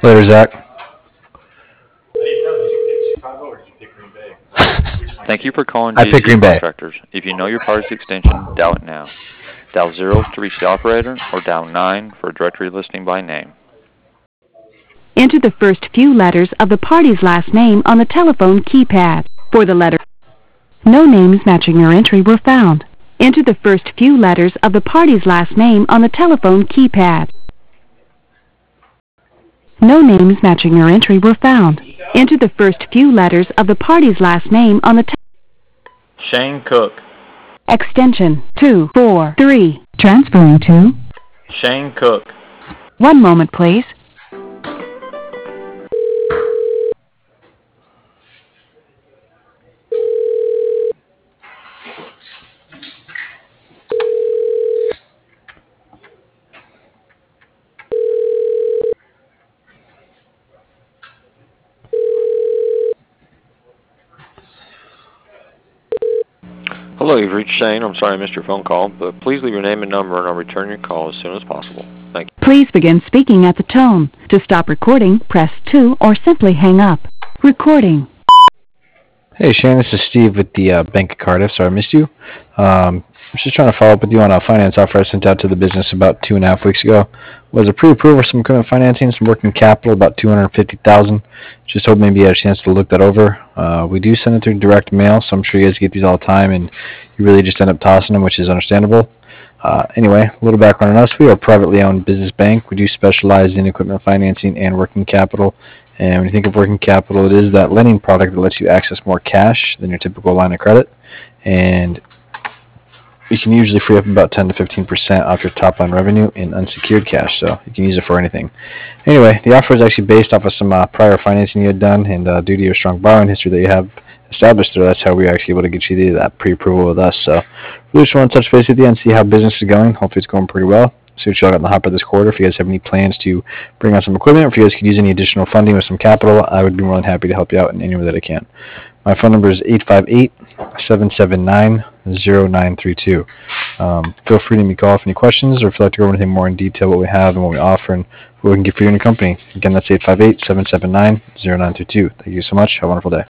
Later, Zach. Thank you for calling I pick GC Green Bay. Contractors. If you know your party's extension, dial it now. Dial 0 to reach the operator, or dial 9 for a directory listing by name. Enter the first few letters of the party's last name on the telephone keypad. For the letter, no names matching your entry were found. Enter the first few letters of the party's last name on the telephone keypad. No names matching your entry were found. Enter the first few letters of the party's last name on the Shane Cook. extension 243. Transferring to. Shane Cook. One moment, please. Hello, you've reached Shane. I'm sorry I missed your phone call, but please leave your name and number and I'll return your call as soon as possible. Thank you. Please begin speaking at the tone. To stop recording, press 2 or simply hang up. Recording. Hey, Shane, this is Steve with the Bank of Cardiff. Sorry I missed you. I'm just trying to follow up with you on a finance offer I sent out to the business about 2.5 weeks ago. It was a pre-approval for some equipment financing, some working capital, about $250,000. Just hope maybe you had a chance to look that over. We do send it through direct mail, so I'm sure you guys get these all the time, and you really just end up tossing them, which is understandable. Anyway, a little background on us. We are a privately owned business bank. We do specialize in equipment financing and working capital. And when you think of working capital, it is that lending product that lets you access more cash than your typical line of credit. And you can usually free up about 10 to 15% off your top line revenue in unsecured cash, so you can use it for anything. Anyway, the offer is actually based off of some prior financing you had done, and due to your strong borrowing history that you have established there, that's how we were actually able to get you that pre-approval with us. So we just want to touch base with you and see how business is going. Hopefully it's going pretty well. See what y'all got in the hopper this quarter. If you guys have any plans to bring on some equipment, or if you guys could use any additional funding with some capital, I would be more than happy to help you out in any way that I can. My phone number is 858-779-0932. Feel free to give me a call if any questions, or if you'd like to go over anything more in detail, what we have and what we offer and what we can get for you and your company. Again, that's 858-779-0932. Thank you so much. Have a wonderful day.